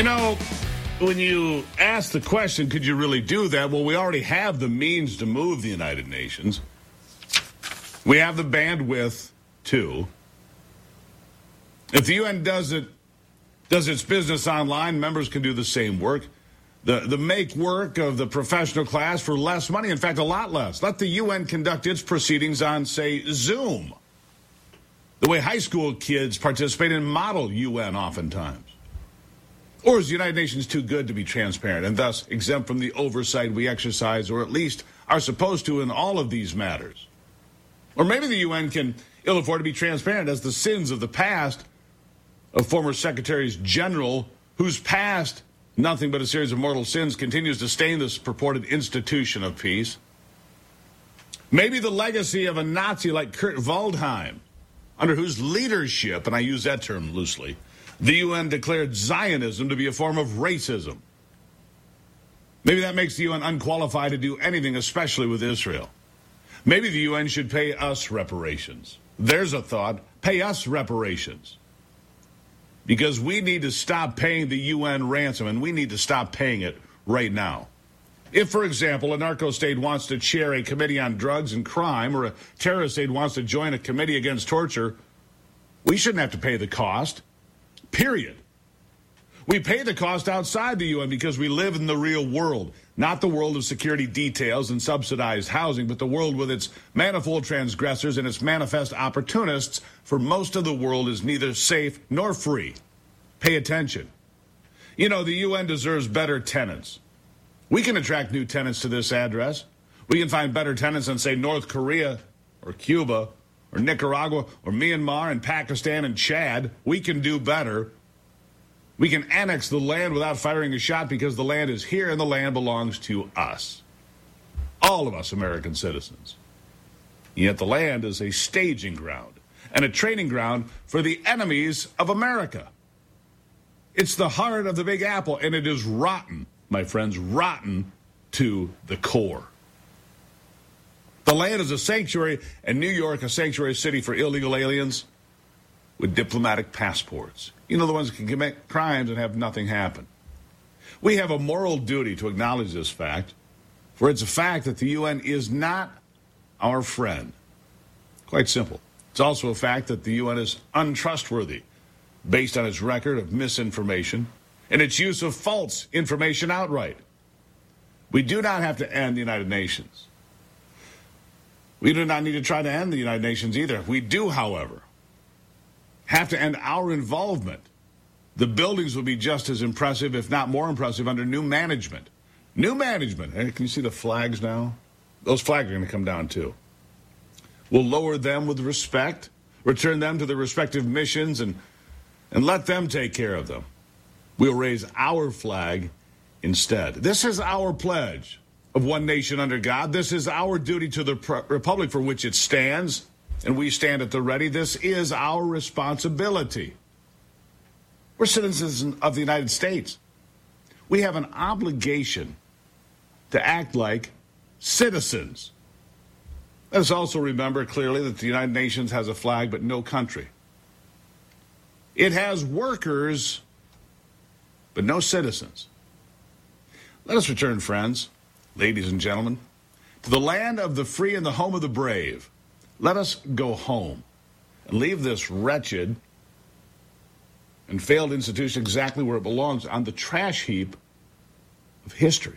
You know, when you ask the question, could you really do that? Well, we already have the means to move the United Nations. We have the bandwidth, too. If the UN does its business online, members can do the same work. The make work of the professional class for less money, in fact, a lot less. Let the UN conduct its proceedings on, say, Zoom. The way high school kids participate in model UN oftentimes. Or is the United Nations too good to be transparent and thus exempt from the oversight we exercise, or at least are supposed to in all of these matters? Or maybe the UN can ill afford to be transparent as the sins of the past of former secretaries general whose past, nothing but a series of mortal sins, continues to stain this purported institution of peace. Maybe the legacy of a Nazi like Kurt Waldheim, under whose leadership, and I use that term loosely, the UN declared Zionism to be a form of racism. Maybe that makes the UN unqualified to do anything, especially with Israel. Maybe the UN should pay us reparations. There's a thought. Pay us reparations. Because we need to stop paying the UN ransom, and we need to stop paying it right now. If, for example, a narco state wants to chair a committee on drugs and crime, or a terrorist state wants to join a committee against torture, we shouldn't have to pay the cost. Period. We pay the cost outside the UN because we live in the real world, not the world of security details and subsidized housing, but the world with its manifold transgressors and its manifest opportunists. For most of the world is neither safe nor free. Pay attention. You know, the UN deserves better tenants. We can attract new tenants to this address. We can find better tenants than, say, North Korea or Cuba or Nicaragua or Myanmar and Pakistan and Chad. We can do better. We can annex the land without firing a shot because the land is here and the land belongs to us. All of us American citizens. Yet the land is a staging ground and a training ground for the enemies of America. It's the heart of the Big Apple, and it is rotten, my friends, rotten to the core. The land is a sanctuary, and New York a sanctuary city for illegal aliens with diplomatic passports. You know, the ones who can commit crimes and have nothing happen. We have a moral duty to acknowledge this fact, for it's a fact that the UN is not our friend. Quite simple. It's also a fact that the UN is untrustworthy based on its record of misinformation and its use of false information outright. We do not have to end the United Nations. We do not need to try to end the United Nations either. We do, however, have to end our involvement. The buildings will be just as impressive, if not more impressive, under new management. New management. Hey, can you see the flags now? Those flags are going to come down, too. We'll lower them with respect, return them to their respective missions, and let them take care of them. We'll raise our flag instead. This is our pledge of one nation under God. This is our duty to the republic for which it stands, and we stand at the ready. This is our responsibility. We're citizens of the United States. We have an obligation to act like citizens. Let us also remember clearly that the United Nations has a flag but no country. It has workers but no citizens. Let us return, friends, ladies and gentlemen, to the land of the free and the home of the brave. Let us go home and leave this wretched and failed institution exactly where it belongs, on the trash heap of history.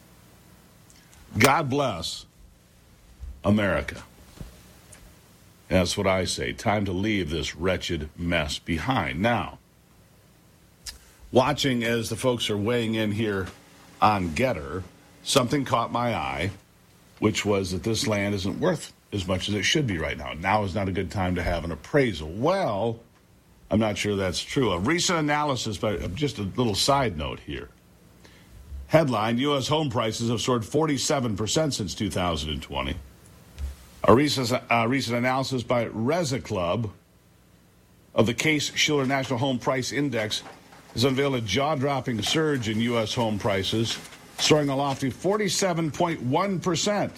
God bless America. That's what I say. Time to leave this wretched mess behind. Now, watching as the folks are weighing in here on Getter, something caught my eye, which was that this land isn't worth as much as it should be right now. Now is not a good time to have an appraisal. Well, I'm not sure that's true. A recent analysis, but just a little side note here. Headline, U.S. home prices have soared 47% since 2020. A recent analysis by Reza Club of the Case-Shiller National Home Price Index has unveiled a jaw-dropping surge in U.S. home prices, soaring a lofty 47.1%.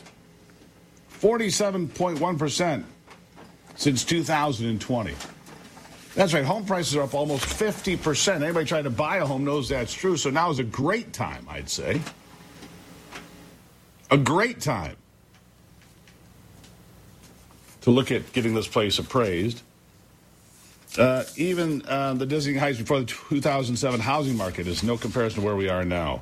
47.1% since 2020. That's right. Home prices are up almost 50%. Anybody trying to buy a home knows that's true. So now is a great time, I'd say. A great time to look at getting this place appraised. Even the dizzying heights before the 2007 housing market is no comparison to where we are now.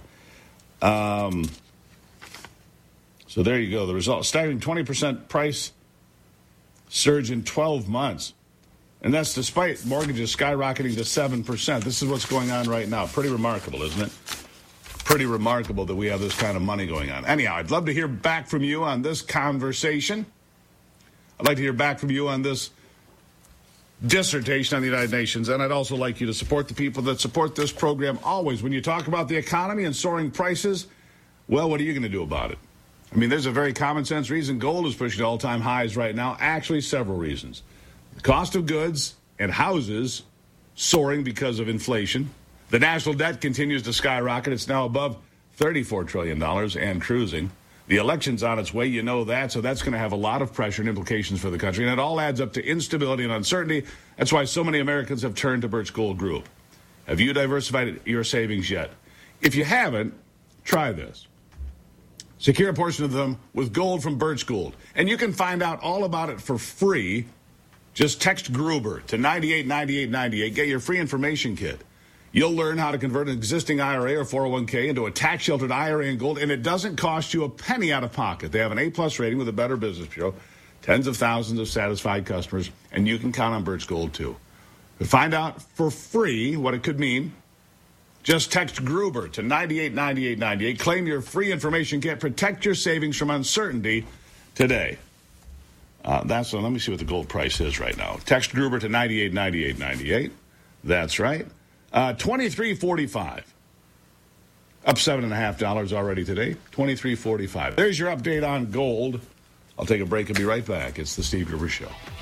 So there you go. The result, staggering 20% price surge in 12 months. And that's despite mortgages skyrocketing to 7%. This is what's going on right now. Pretty remarkable, isn't it? Pretty remarkable that we have this kind of money going on. Anyhow, I'd love to hear back from you on this conversation. I'd like to hear back from you on this dissertation on the United Nations, and I'd also like you to support the people that support this program always. When you talk about the economy and soaring prices, well, what are you going to do about it? I mean, there's a very common sense reason gold is pushing all-time highs right now. Actually, several reasons. The cost of goods and houses soaring because of inflation. The national debt continues to skyrocket. It's now above $34 trillion and cruising. The election's on its way, you know that, so that's going to have a lot of pressure and implications for the country, and it all adds up to instability and uncertainty. That's why so many Americans have turned to Birch Gold Group. Have you diversified your savings yet? If you haven't, try this. Secure a portion of them with gold from Birch Gold, and you can find out all about it for free. Just text Gruber to 989898. Get your free information kit. You'll learn how to convert an existing IRA or 401k into a tax-sheltered IRA in gold, and it doesn't cost you a penny out of pocket. They have an A-plus rating with the Better Business Bureau, tens of thousands of satisfied customers, and you can count on Birch Gold, too. To find out for free what it could mean, just text Gruber to 989898. Claim your free information kit. Protect your savings from uncertainty today. Let me see what the gold price is right now. Text Gruber to 989898. That's right. $23.45. Up $7.50 already today. $23.45. There's your update on gold. I'll take a break and be right back. It's the Steve Gruber Show.